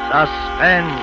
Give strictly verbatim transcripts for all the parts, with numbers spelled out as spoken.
Suspense.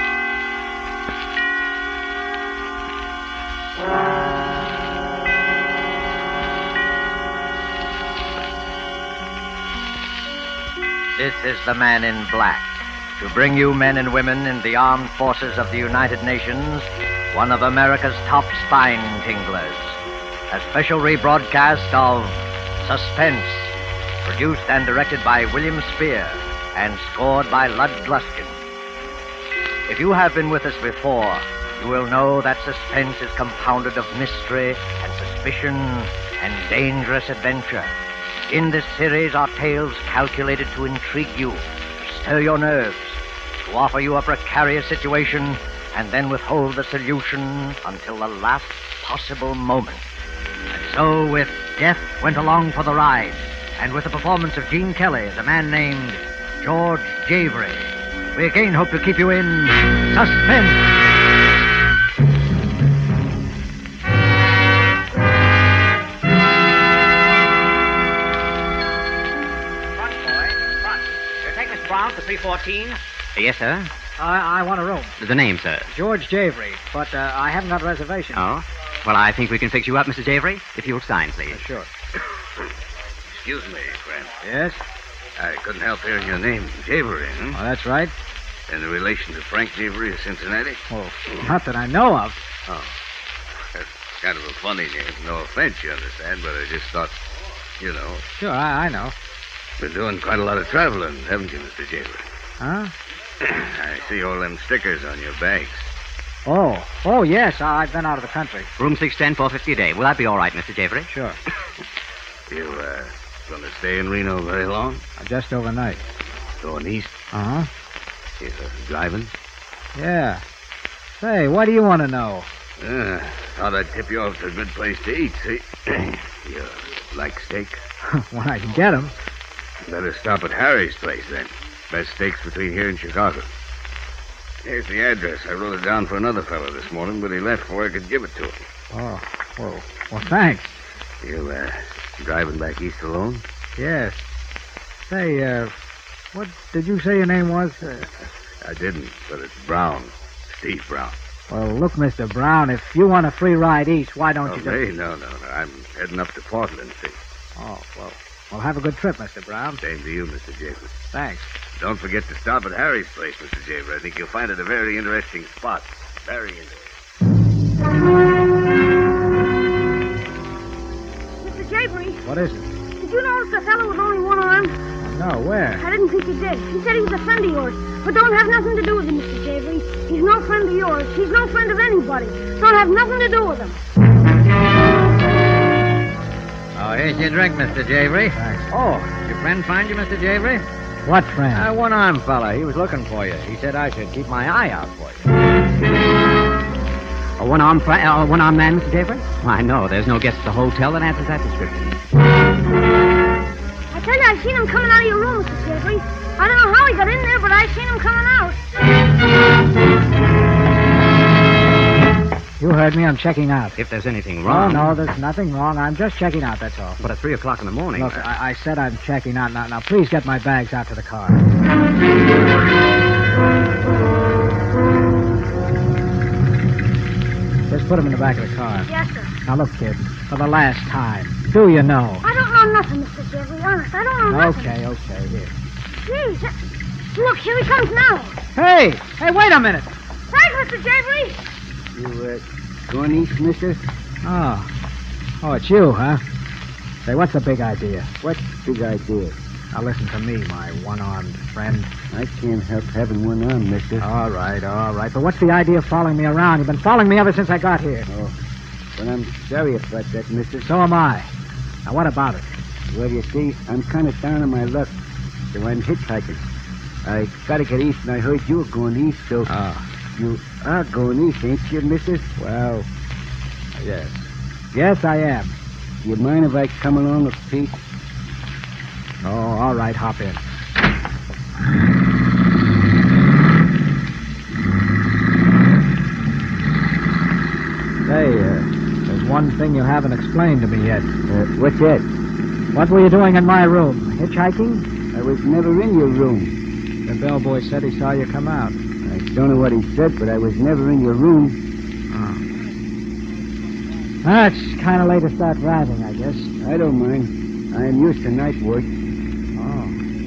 This is the Man in Black. To bring you men and women in the armed forces of the United Nations, one of America's top spine tinglers. A special rebroadcast of Suspense, produced and directed by William Spear and scored by Lud Gluskin. If you have been with us before, you will know that suspense is compounded of mystery and suspicion and dangerous adventure. In this series are tales calculated to intrigue you, to stir your nerves, to offer you a precarious situation, and then withhold the solution until the last possible moment. And so, with Death Went Along for the Ride, and with the performance of Gene Kelly as a man named George Javery, we again hope to keep you in suspense. Brown to three fourteen. Yes, sir. I, I want a room. The name, sir? George Javery, but uh, I haven't got a reservation. Oh? Well, I think we can fix you up, Mister Javery, if you'll sign, please. Uh, sure. Excuse me, friend. Yes? I couldn't help hearing your name, Javery, hmm? Oh, that's right. In relation to Frank Javery of Cincinnati? Oh, not that I know of. Oh. That's kind of a funny name. No offense, you understand, but I just thought, you know. Sure, I, I know. Been doing quite a lot of traveling, haven't you, Mister Javery? Huh? I see all them stickers on your bags. Oh, oh, yes, I've been out of the country. Room six ten, four fifty a day. Will that be all right, Mister Javery? Sure. You, uh, gonna stay in Reno very long? Uh, just overnight. Going east? Uh-huh. You uh, driving? Yeah. Say, what do you want to know? Uh, thought I'd tip you off to a good place to eat, see? You like steak? When I can get them. Better stop at Harry's place, then. Best steaks between here and Chicago. Here's the address. I wrote it down for another fellow this morning, but he left before I could give it to him. Oh, well, well, thanks. You, uh, driving back east alone? Yes. Say, uh, what did you say your name was? Uh, I didn't, but it's Brown. Steve Brown. Well, look, Mister Brown, if you want a free ride east, why don't Oh, you hey, just... no, no, no. I'm heading up to Portland, see. Oh, well, well, have a good trip, Mister Brown. Same to you, Mister Javer. Thanks. Don't forget to stop at Harry's place, Mister Javer. I think you'll find it a very interesting spot. Very interesting. Mister Javery, What is it? did you notice the fellow with only one arm? No, where? I didn't think you did. He said he was a friend of yours, but don't have nothing to do with him, Mister Javery. He's no friend of yours. He's no friend of anybody. Don't have nothing to do with him. Oh, here's your drink, Mister Javery. Thanks. Oh, did your friend find you, Mister Javery? What friend? A one-armed fella. He was looking for you. He said I should keep my eye out for you. A one-armed fri- uh, one-armed man, Mister Javery? Why, no, there's no guest at the hotel that answers that description. I tell you, I've seen him coming out of your room, Mister Javery. I don't know how he got in there, but I've seen him coming out. You heard me. I'm checking out. If there's anything Oh, wrong... no, there's nothing wrong. I'm just checking out, that's all. But at three o'clock in the morning... Look, uh, I, I said I'm checking out. Now, now, please get my bags out to the car. Just put them in the back of the car. Yes, sir. Now, look, kid, for the last time, do you know? I don't know nothing, Mister Javery. Honest, I don't know nothing. Okay, okay, here. Jeez. that- Look, here he comes now. Hey, hey, wait a minute. Thanks, Mister Javery. You, uh, going east, mister? Oh. Oh, it's you, huh? Say, what's the big idea? What big idea? Now, listen to me, my one-armed friend. I can't help having one arm, mister. All right, all right. But what's the idea of following me around? You've been following me ever since I got here. Oh, well, I'm sorry about that, mister. So am I. Now, what about it? Well, you see, I'm kind of down on my luck, so I'm hitchhiking. I gotta get east, and I heard you were going east, so... Oh. You are going east, ain't you, mister? Well, yes. Yes, I am. Do you mind if I come along with Pete? Oh, all right, hop in. Say, uh, there's one thing you haven't explained to me yet. Uh, what's that? What were you doing in my room? Hitchhiking? I was never in your room. The bellboy said he saw you come out. I don't know what he said, but I was never in your room. Oh. Ah, it's kind of late to start driving, I guess. I don't mind. I am used to night work. Oh.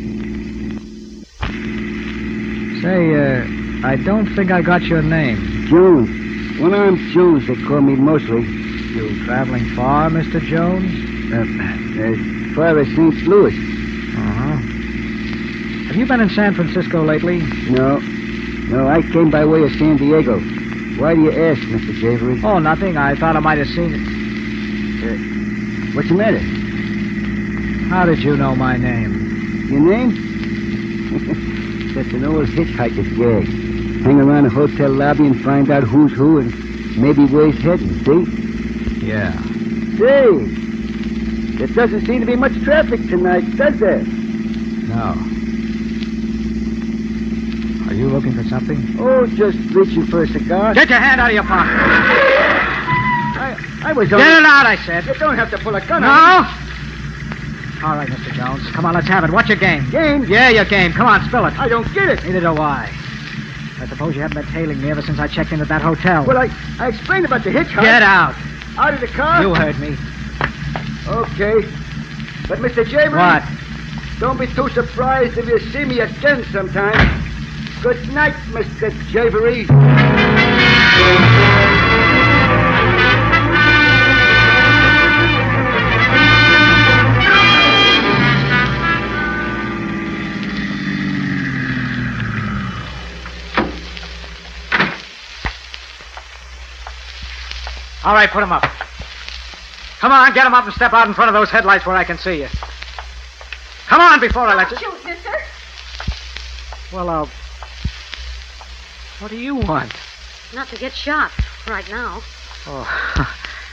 Say, uh, I don't think I got your name. Jones. One-armed Jones, they call me mostly. You traveling far, Mister Jones? Uh, as far as Saint Louis. Uh-huh. Have you been in San Francisco lately? No. No, I came by way of San Diego. Why do you ask, Mister Javery? Oh, nothing. I thought I might have seen it. Uh, what's the matter? How did you know my name? Your name? That's an old hitchhiker's gag. Hang around a hotel lobby and find out who's who and maybe where he's heading, see? Yeah. Say, there doesn't seem to be much traffic tonight, does there? No. Are you looking for something? Oh, just reaching for a cigar. Get your hand out of your pocket. I, I was Get only... it out, I said. You don't have to pull a gun No? on me. All right, Mister Jones. Come on, let's have it. What's your game? Game? Yeah, your game. Come on, spill it. I don't get it. Neither do I. I suppose you haven't been tailing me ever since I checked in at that hotel. Well, I, I explained about the hitchhike. Get out. Out of the car? You heard me. Okay. But, Mister Javery... What? Don't be too surprised if you see me again sometime. Good night, Mister Javery. All right, put him up. Come on, get him up and step out in front of those headlights where I can see you. Come on before I let you... Shoot, mister. Well, uh... what do you want? Not to get shot right now. Oh.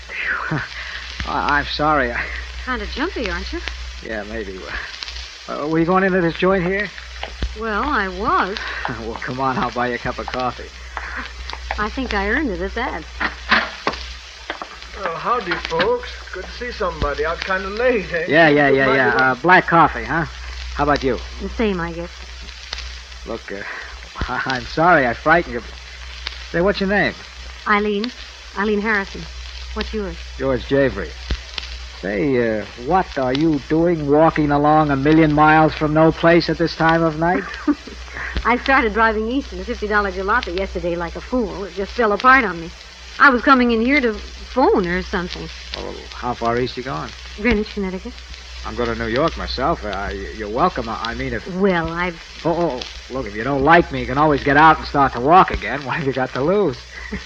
I- I'm sorry. I... Kind of jumpy, aren't you? Yeah, maybe. Uh, were you going into this joint here? Well, I was. Well, come on, I'll buy you a cup of coffee. I think I earned it at that. Well, howdy, folks. Good to see somebody. Out kind of late, eh? Yeah, yeah, yeah, yeah. Uh, black coffee, huh? How about you? The same, I guess. Look, uh, I'm sorry I frightened you. Say, what's your name? Eileen. Eileen Harrison. What's yours? George Javery. Say, uh, what are you doing walking along a million miles from no place at this time of night? I started driving east in a fifty dollar jalopy yesterday like a fool. It just fell apart on me. I was coming in here to phone or something. Oh, how far east you going? Greenwich, Connecticut. I'm going to New York myself. Uh, you're welcome. I mean, if... Well, I've... Oh, oh, oh, look, if you don't like me, you can always get out and start to walk again. What have you got to lose?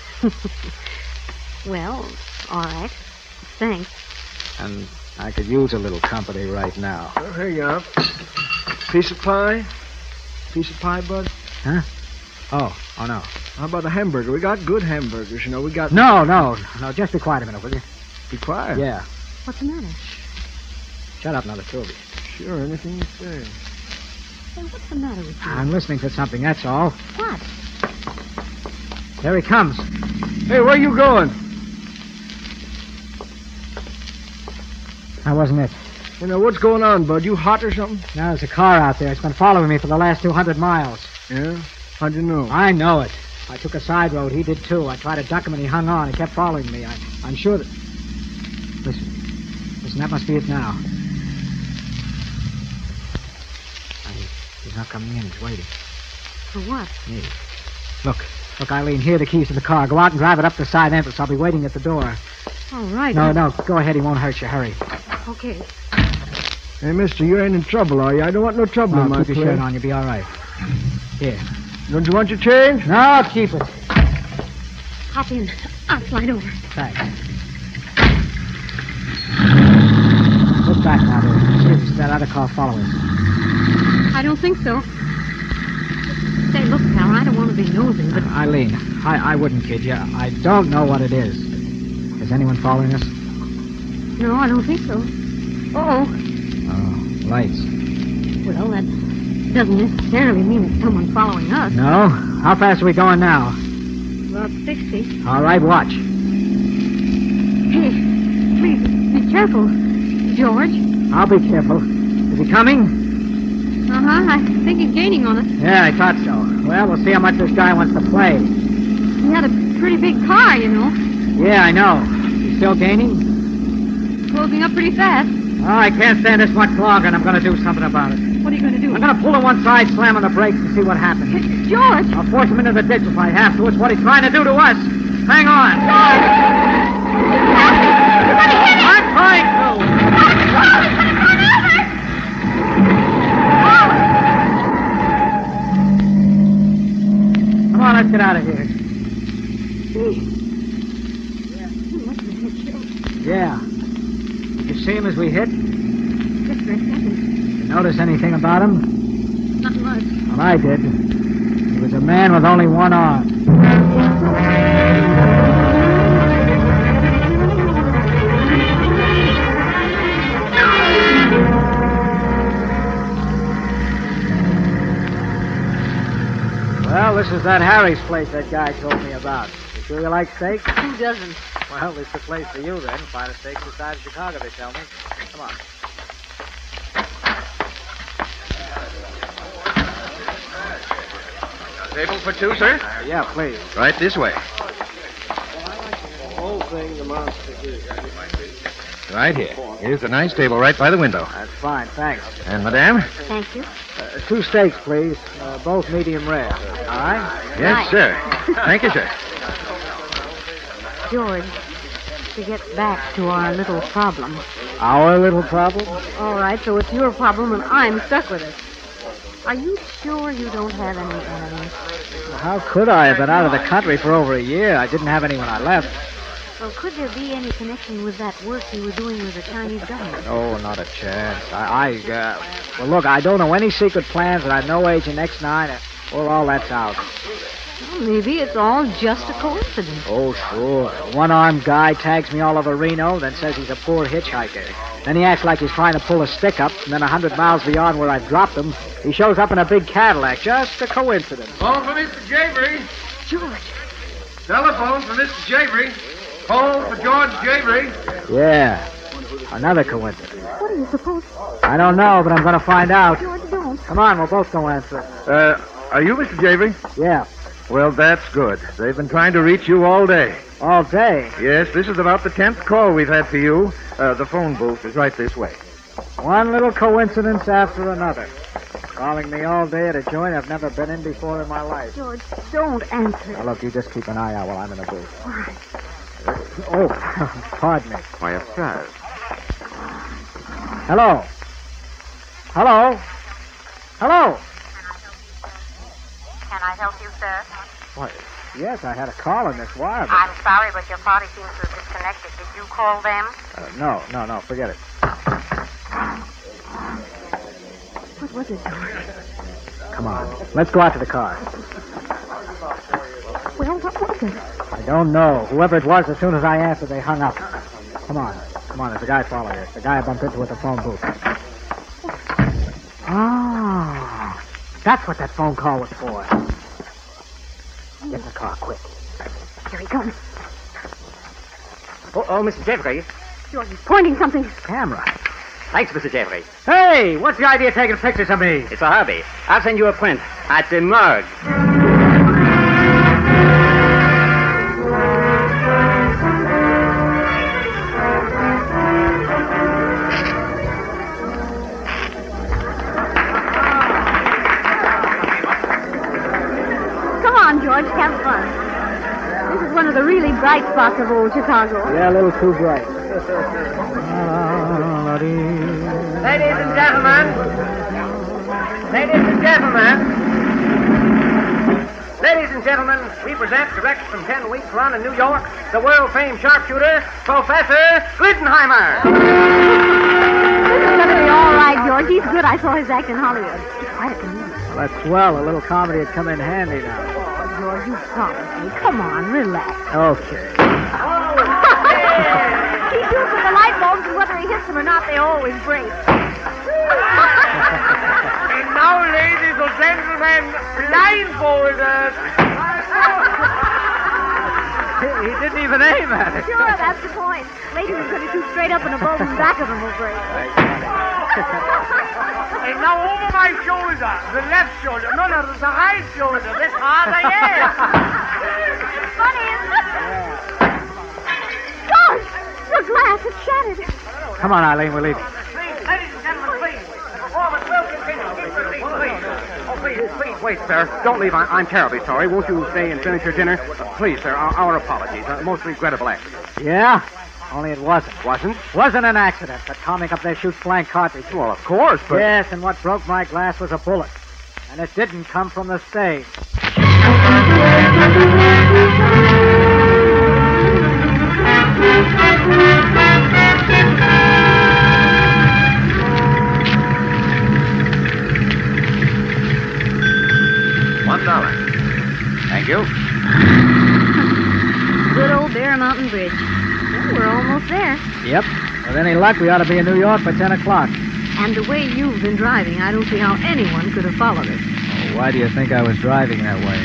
Well, all right. Thanks. And I could use a little company right now. Oh, here you are. Piece of pie? Piece of pie, bud? Huh? Oh, oh, no. How about a hamburger? We got good hamburgers, you know. We got... No, no, no. Just be quiet a minute, will you? Be quiet. Yeah. What's the matter? Shut up, another two of you. Sure, anything you say. Hey, what's the matter with you? I'm listening for something, that's all. What? There he comes. Hey, where you going? That wasn't it. You know, what's going on, bud? You hot or something? Now, there's a car out there. It's been following me for the last two hundred miles. Yeah? How'd you know? I know it. I took a side road. He did, too. I tried to duck him, and he hung on. He kept following me. I, I'm sure that... Listen. Listen, that must be it now. I, he's not coming in. He's waiting. For what? Me. Look. Look, Eileen, here are the keys to the car. Go out and drive it up the side entrance. I'll be waiting at the door. All right. No, no. Go ahead. He won't hurt you. Hurry. Okay. Hey, mister, you ain't in trouble, are you? I don't want no trouble Oh, in my keep your place. shirt on. You'll be all right. Here. Don't you want your change? No, keep it. Hop in. I'll slide over. Thanks. Look back now, dear. See if that other car follows. I don't think so. Say, look, pal, I don't want to be nosy, but... Eileen, I, I wouldn't kid you. I don't know what it is. Is anyone following us? No, I don't think so. Uh-oh. Oh, lights. Well, that doesn't necessarily mean it's someone following us. No? How fast are we going now? About sixty. All right, watch. Hey, please, be careful, George. I'll be careful. Is he coming? Uh-huh. I think he's gaining on us. Yeah, I thought so. Well, we'll see how much this guy wants to play. He had a pretty big car, you know. Yeah, I know. He's still gaining? Closing up pretty fast. Oh, I can't stand this much longer, and I'm going to do something about it. What are you going to do? I'm going to pull to one side, slam on the brakes, and see what happens. George! I'll force him into the ditch if I have to. It's what he's trying to do to us. Hang on. George! You're going to hit him! I'm trying to. Come on, let's get out of here. Yeah. Did you see him as we hit? Just for a second. You notice anything about him? Not much. Well, I did. He was a man with only one arm. Well, this is that Harry's place that guy told me about. You sure you like steak? Who doesn't? Well, it's the place for you, then. Finest steaks this side of Chicago, they tell me. Come on. Table for two, sir? Uh, yeah, please. Right this way. The whole thing amounts to this. Right here. Here's a nice table right by the window. That's fine, thanks. And, madame? Thank you. Uh, two steaks, please. Uh, both medium rare. All right? Yes, sir. Thank you, sir. George, to get back to our little problem. Our little problem? All right, so it's your problem and I'm stuck with it. Are you sure you don't have any enemies? Well, how could I have been out of the country for over a year? I didn't have any when I left. Well, could there be any connection with that work you were doing with the Chinese government? Oh, not a chance. I, I uh, well, look, I don't know any secret plans, and I'm no Agent X nine. Uh, well, all that's out. Well, maybe it's all just a coincidence. Oh, sure. A one-armed guy tags me all over Reno, then says he's a poor hitchhiker. Then he acts like he's trying to pull a stick up, and then a hundred miles beyond where I've dropped him, he shows up in a big Cadillac. Just a coincidence. Phone for Mister Javery. George. Telephone for Mister Javery. Phone for George Javery. Yeah. Another coincidence. What do you suppose? I don't know, but I'm going to find out. George, don't. Come on, we'll both go answer. Uh, are you Mister Javery? Yeah. Well, that's good. They've been trying to reach you all day. All day? Yes, this is about the tenth call we've had for you. Uh, the phone booth is right this way. One little coincidence after another. Calling me all day at a joint I've never been in before in my life. George, don't answer. Now, look, you just keep an eye out while I'm in the booth. All right. Oh, pardon me. Why, of course. Hello? Hello? Hello? Can I help you, sir? What? Yes, I had a call on this wire. But... I'm sorry, but your party seems to have disconnected. Did you call them? Uh, no, no, no, forget it. What was it, George? Come on, let's go out to the car. Well, what was it? I don't know. Whoever it was, as soon as I answered, they hung up. Come on, come on, there's a guy following us. The guy I bumped into at the phone booth. Oh, that's what that phone call was for. Get in the car, quick. Here he comes. Oh, oh, Mister Jeffrey. George, he's pointing something. Camera. Thanks, Mister Jeffrey. Hey, what's the idea of taking pictures of me? It's a hobby. I'll send you a print. At the morgue. Come on, George, have fun. This is one of the really bright spots of old Chicago. Yeah, a little too bright. Ladies and gentlemen. Ladies and gentlemen. Ladies and gentlemen, we present direct from ten weeks run in New York, the world-famed sharpshooter, Professor Glittenheimer. This is going to be all right, George. He's good. I saw his act in Hollywood. He's quite a comedian. Well, that's swell. A little comedy would come in handy now. Oh, George, you promised me. Come on, relax. Okay. He shoots with the light bulbs, and whether he hits them or not, they always break. And now, ladies and gentlemen, blindfolded. He didn't even aim at it. Sure, that's the point. Later he's going to shoot straight up and the bulb in the back of him will break. Hey, now over my shoulder, the left shoulder. No, no, the right shoulder. This harder, yes. Funny, isn't it? George, your glass is shattered. Come on, Eileen, we're leaving. Please, ladies and gentlemen, please. The performance will continue. Keep your seats, please. Oh, please, please, wait, sir. Don't leave. I- I'm terribly sorry. Won't you stay and finish your dinner? Uh, please, sir, our, our apologies. A most regrettable accident. Yeah? Only it wasn't. Wasn't? Wasn't an accident. The comic up there shoots blank cartridges. Well, of course, but... Yes, and what broke my glass was a bullet. And it didn't come from the stage. One dollar. Thank you. Good old Bear Mountain Bridge. Well, we're almost there. Yep. With any luck, we ought to be in New York by ten o'clock. And the way you've been driving, I don't see how anyone could have followed us. Oh, why do you think I was driving that way?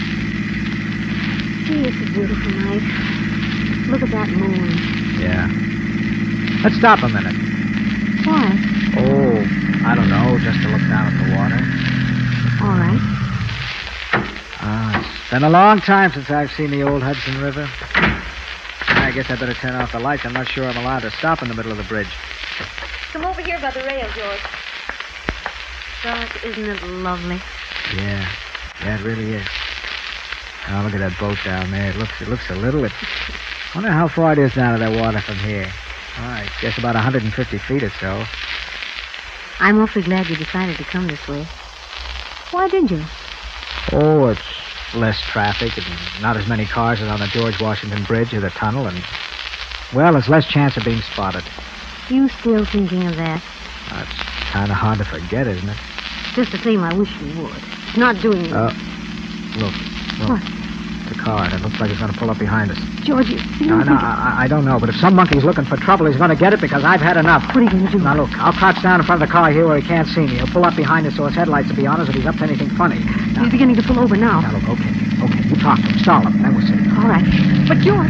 Gee, it's a beautiful night. Look at that moon. Yeah. Let's stop a minute. Why? Oh, I don't know, just to look down at the water. All right. Ah, it's been a long time since I've seen the old Hudson River. I guess I better turn off the lights. I'm not sure I'm allowed to stop in the middle of the bridge. Come over here by the rail, George. Gosh, isn't it lovely? Yeah. Yeah, it really is. Oh, look at that boat down there. It looks it looks a little... It... I wonder how far it is down to that water from here. Oh, I guess about one hundred fifty feet or so. I'm awfully glad you decided to come this way. Why did you? Oh, it's less traffic and not as many cars as on the George Washington Bridge or the tunnel, and, well, there's less chance of being spotted. You still thinking of that? That's kind of hard to forget, isn't it? Just the same, I wish you would. It's not doing you. Uh, look, look. What? It's a car, and it looks like it's going to pull up behind us. George, you... you No, don't no, think- I, I don't know, but if some monkey's looking for trouble, he's going to get it because I've had enough. What are you going to do? Now, look, I'll crouch down in front of the car here where he can't see me. He'll pull up behind us so his headlights will be on us if he's up to anything funny. Now, He's beginning to pull over now. now, look, okay, okay, you talk to him, stall him, then we'll see. All right. But, George...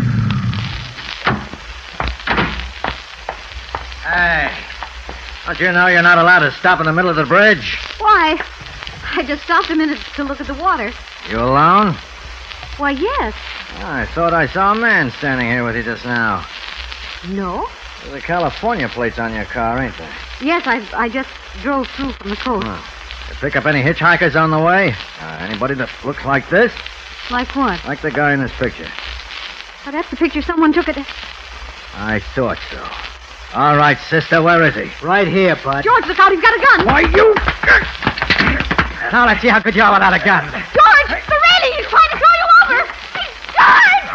Hey, don't you know you're not allowed to stop in the middle of the bridge? Why? I just stopped a minute to look at the water. You alone? Why, yes. Oh, I thought I saw a man standing here with you just now. No? There's a California plates on your car, ain't there? Yes, I I just drove through from the coast. Oh. You pick up any hitchhikers on the way? Uh, anybody that looks like this? Like what? Like the guy in this picture. Oh, that's the picture someone took at... I thought so. All right, sister, where is he? Right here, bud. George, look out, he's got a gun! Why, you... Now let's see how good you are without a gun. George, the railing! He's trying to throw you over! He's George!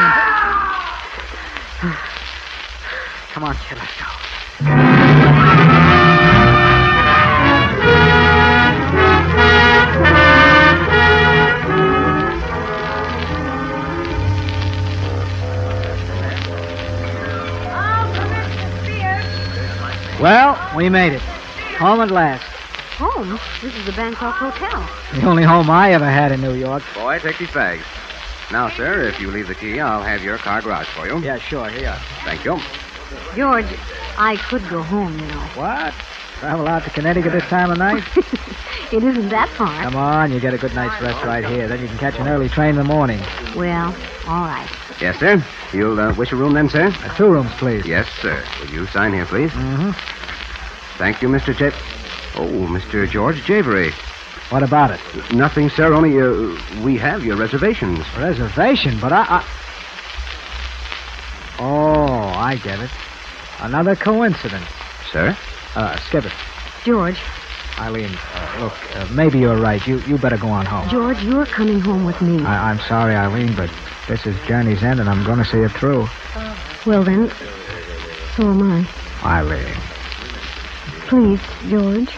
Come on, kid, let's go. Well, we made it. Home at last. Home? This is the Bangkok Hotel. The only home I ever had in New York. Boy, take these bags. Now, sir, if you leave the key, I'll have your car garage for you. Yeah, sure, here you are. Thank you. George, I could go home, you know. What? Travel out to Connecticut this time of night? It isn't that far. Come on, you get a good night's rest right here. Then you can catch an early train in the morning. Well, all right. Yes, sir. You'll uh, wish a room then, sir? Uh, two rooms, please. Yes, sir. Will you sign here, please? Mm-hmm. Thank you, Mister J... Oh, Mister George Javery. What about it? Nothing, sir. Only uh, we have your reservations. Reservation, but I, I... Oh, I get it. Another coincidence. Sir? Uh, skip it. George. Eileen, uh, look, uh, maybe you're right. You you better go on home. George, you're coming home with me. I, I'm sorry, Eileen, but this is journey's end, and I'm going to see it through. Well, then, so am I. Eileen. Please, George.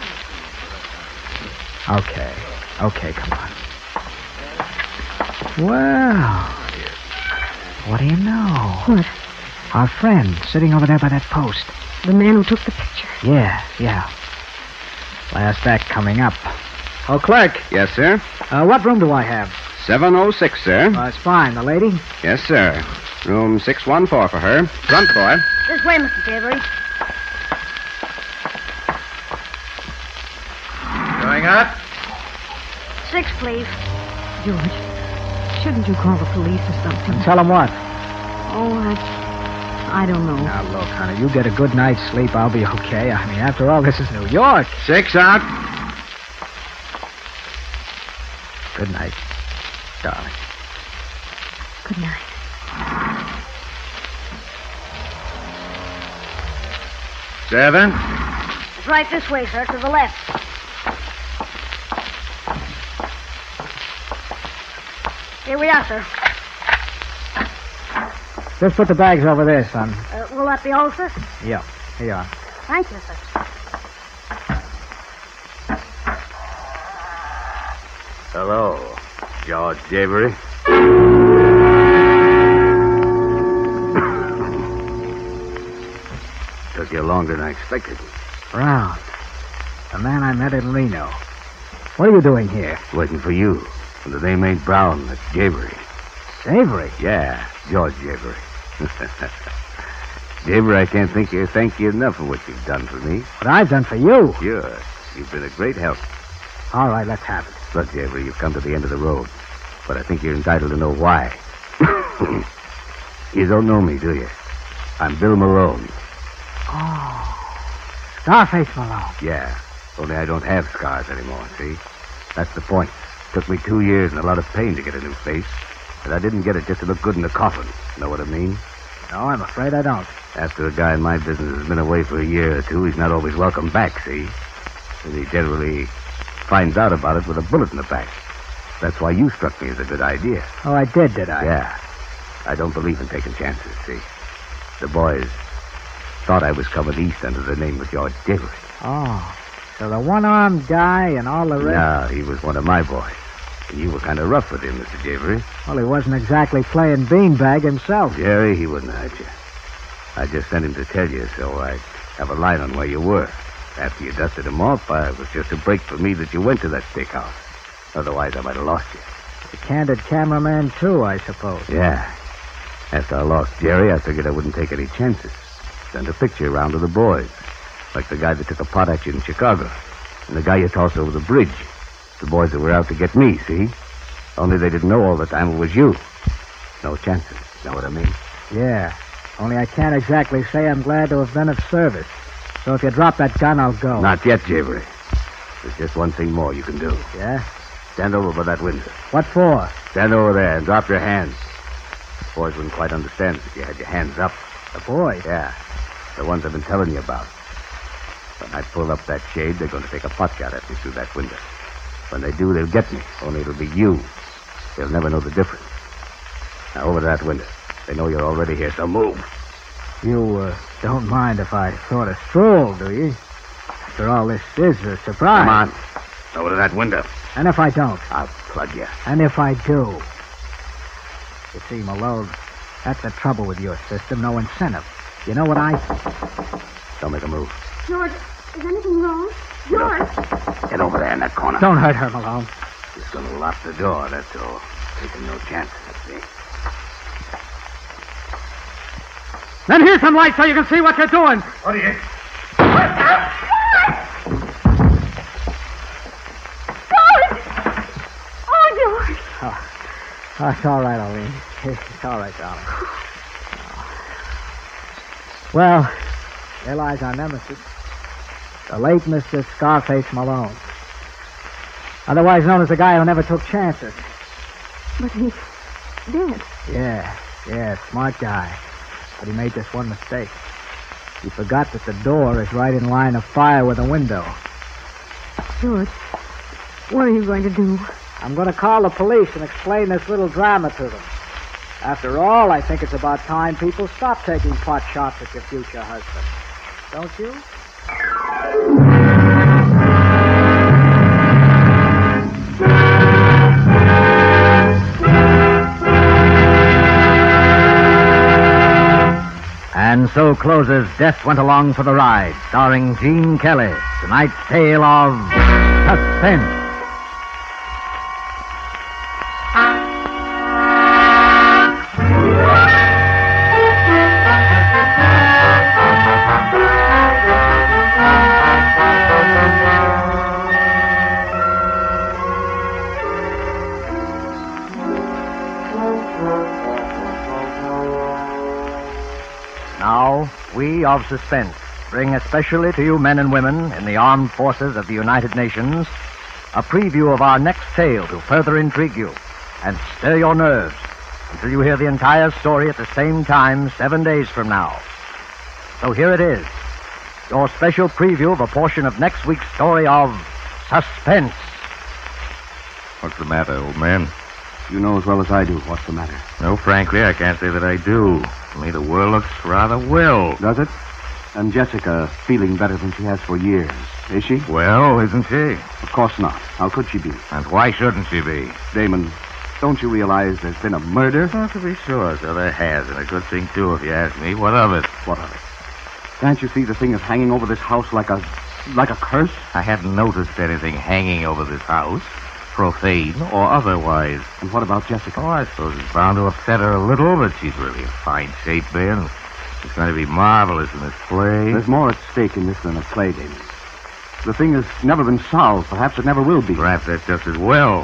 Okay. Okay, come on. Well, what do you know? What? Our friend sitting over there by that post. The man who took the picture. Yeah, yeah. Last act coming up. Oh, clerk. Yes, sir? Uh, what room do I have? seven oh six, sir. Well, it's fine. The lady? Yes, sir. Room six one four for her. Front, boy. This way, Mister Javery. Going up? Six, please. George, shouldn't you call the police or something? Tell him what? Oh, I... I don't know. Now, look, honey, you get a good night's sleep, I'll be okay. I mean, after all, this is New York. Six out. Good night, darling. Good night. Seven. It's right this way, sir, to the left. Here we are, sir. Just put the bags over there, son. Uh, will that be all, sir? Yeah, here you are. Thank you, sir. Hello, George Javery. Took you longer than I expected. Brown, the man I met in Reno. What are you doing here? Waiting for you. And the name ain't Brown, it's Javery. Savory? Yeah, George Javery. Javery, I can't think you thank you enough for what you've done for me. What I've done for you? Sure. You've been a great help. All right, let's have it. Look, Javery, you've come to the end of the road. But I think you're entitled to know why. You don't know me, do you? I'm Bill Malone. Oh, Scarface Malone. Yeah, only I don't have scars anymore, see? That's the point. Took me two years and a lot of pain to get a new face. But I didn't get it just to look good in the coffin. Know what I mean? No, I'm afraid I don't. After a guy in my business has been away for a year or two, he's not always welcome back, see? And he generally finds out about it with a bullet in the back. That's why you struck me as a good idea. Oh, I did, did I? Yeah. I don't believe in taking chances, see? The boys thought I was coming east under the name of George Javery. Oh, so the one-armed guy and all the rest... No, he was one of my boys. And you were kind of rough with him, Mister Javery. Well, he wasn't exactly playing beanbag himself. Jerry, he wouldn't hurt you. I just sent him to tell you so I'd have a line on where you were. After you dusted him off, uh, it was just a break for me that you went to that steakhouse. Otherwise, I might have lost you. The candid cameraman, too, I suppose. Yeah. After I lost Jerry, I figured I wouldn't take any chances. Send a picture around to the boys. Like the guy that took a pot at you in Chicago. And the guy you tossed over the bridge. The boys that were out to get me, see? Only they didn't know all the time it was you. No chances. Know what I mean? Yeah. Only I can't exactly say I'm glad to have been of service. So if you drop that gun, I'll go. Not yet, Javery. There's just one thing more you can do. Yeah? Stand over by that window. What for? Stand over there and drop your hands. The boys wouldn't quite understand if you had your hands up. The boys? Yeah. The ones I've been telling you about. When I pull up that shade, they're going to take a pot shot at me through that window. When they do, they'll get me. Only it'll be you. They'll never know the difference. Now, over to that window. They know you're already here, so move. You, uh, don't mind if I sort of stroll, do you? After all, this is a surprise. Come on. Over to that window. And if I don't? I'll plug you. And if I do? You see, Malone, that's the trouble with your system. No incentive. You know what I... Don't make a move. George, is anything wrong? George! Get over there in that corner. Don't hurt her, Malone. Just gonna lock the door, that's all. Taking no chances, see? Then here's some light so you can see what you're doing. What are you? Oh, it's all right, Ollie. It's all right, darling. Well, there lies our nemesis. The late Mister Scarface Malone. Otherwise known as the guy who never took chances. But he's dead. Yeah, yeah, smart guy. But he made just one mistake. He forgot that the door is right in line of fire with the window. George, what are you going to do? I'm going to call the police and explain this little drama to them. After all, I think it's about time people stop taking pot shots at your future husband. Don't you? And so closes Death Went Along for the Ride, starring Gene Kelly. Tonight's tale of suspense. we of Suspense bring especially to you men and women in the armed forces of the United Nations a preview of our next tale to further intrigue you and stir your nerves until you hear the entire story at the same time seven days from now. So here it is, your special preview of a portion of next week's story of Suspense. What's the matter, old man? You know as well as I do what's the matter. No, frankly, I can't say that I do. To me, the world looks rather well. Does it? And Jessica feeling better than she has for years, is she? Well, isn't she? Of course not. How could she be? And why shouldn't she be? Damon, don't you realize there's been a murder? Well, to be sure, so there has, and a good thing, too, if you ask me. What of it? What of it? Can't you see the thing is hanging over this house like a... like a curse? I hadn't noticed anything hanging over this house, profane or otherwise. And what about Jessica? Oh, I suppose it's bound to upset her a little, but she's really in fine shape, Ben. It's going to be marvelous in this play. There's more at stake in this than a play, Damon. The thing has never been solved. Perhaps it never will be. Perhaps that's just as well.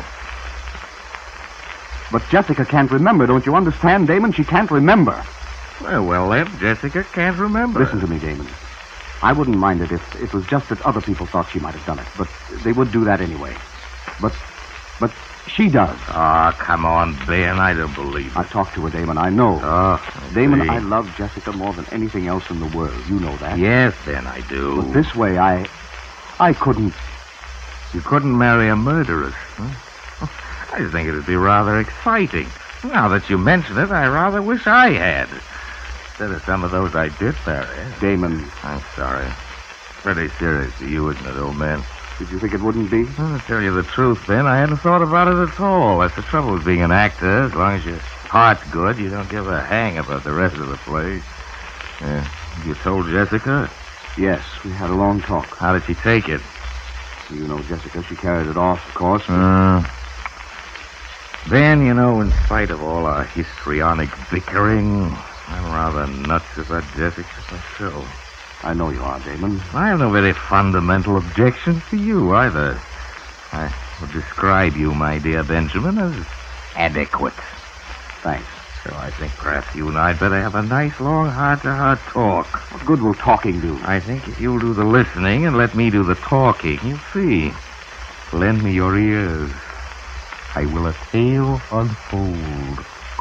But Jessica can't remember, don't you understand, Damon? She can't remember. Well, well, then, Jessica can't remember. Listen to me, Damon. I wouldn't mind it if it was just that other people thought she might have done it, but they would do that anyway. But, but she does. Oh, come on, Ben. I don't believe it. I've talked to her, Damon. I know. Oh, Damon, see. I love Jessica more than anything else in the world. You know that. Yes, Ben, I do. But this way, I... I couldn't... You couldn't marry a murderess, huh? I just think it'd be rather exciting. Now that you mention it, I rather wish I had. Instead of some of those I did marry. Damon. I'm sorry. Pretty serious to you, isn't it, old man? Did you think it wouldn't be? Well, to tell you the truth, Ben, I hadn't thought about it at all. That's the trouble with being an actor. As long as your heart's good, you don't give a hang about the rest of the play. Yeah. You told Jessica? Yes, we had a long talk. How did she take it? You know Jessica. She carried it off, of course. Uh, Ben, you know, in spite of all our histrionic bickering, I'm rather nuts about Jessica myself. I know you are, Damon. I have no very fundamental objections to you, either. I would describe you, my dear Benjamin, as adequate. Thanks. So I think perhaps you and I'd better have a nice, long, heart-to-heart talk. What good will talking do? I think if you'll do the listening and let me do the talking, you'll see. Lend me your ears. I will a tale unfold.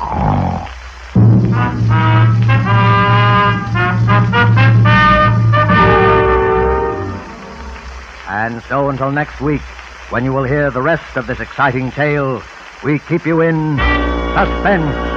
And so until next week, when you will hear the rest of this exciting tale, we keep you in suspense.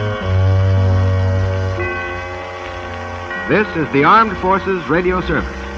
This is the Armed Forces Radio Service.